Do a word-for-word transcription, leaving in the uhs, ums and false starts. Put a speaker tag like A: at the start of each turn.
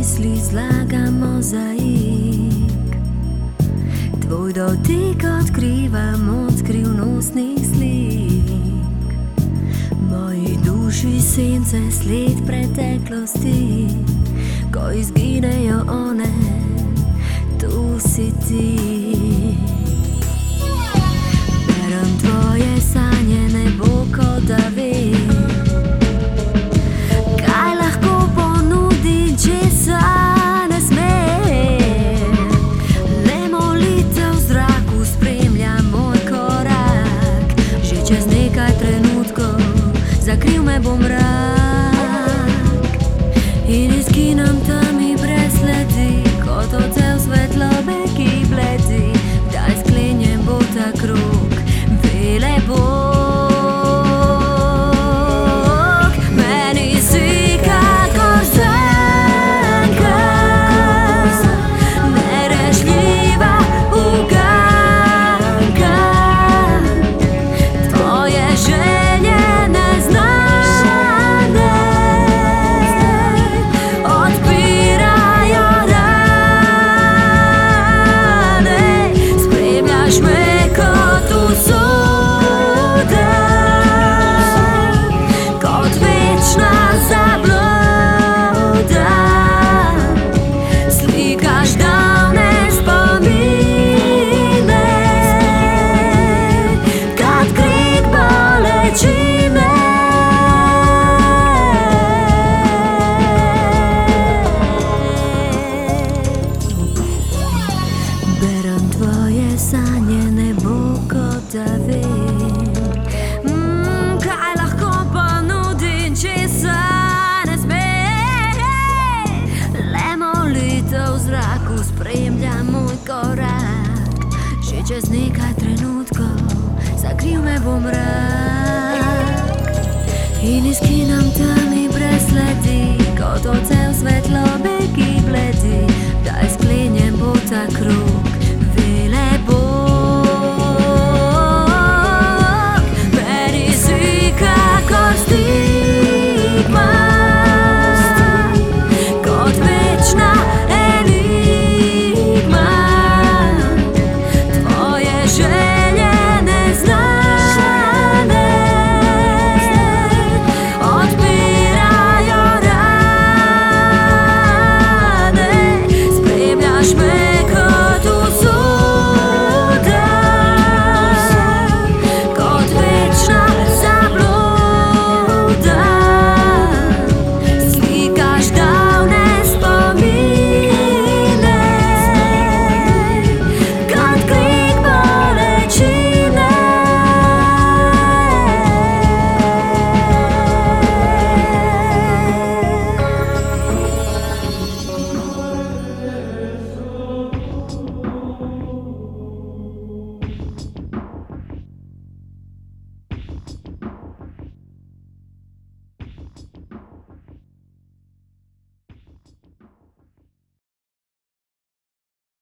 A: misli zlaga mozaik. Tvoj dotik odkriva moč skrivnostnih slik. Moji duši sence sled preteklosti, ko izginejo one, tu si ti. Berem tvoje sanje, nebo kot da ve, kaj lahko ponudi, česa ne sme. Le molitev v zraku spremlja moj korak. Že čez nekaj trenutkov zakril me bo mrak in izginam tami brez sledi, kot odsev svetlobe, ki bledi. Kdaj sklenjen bo ta krog, vele Bog. Meni si kakor zanka, nerešljiva uganka. Tvoje želje neznane odpirajo rane. Spremljaš me kot usoda, kot večna zabluda. Slikaš davne spomine, kot krik bolečine. Berem tvoje sanje, nebo kot da vem, mm, kaj lahko ponudim, česa ne sme. Le molitev v zraku spremlja moj korak. Že čez nekaj trenutkov zakril me bo mrak in izginam tami brez sledi, kot odsev svetlobe, ki bledi. Kdaj sklenjen bo ta krog, vele Bog. Meni si kakor stigma, kot večna enigma. Tvoje želje neznane odpirajo rane. Spremljaš me kot usoda, kot večna zabluda.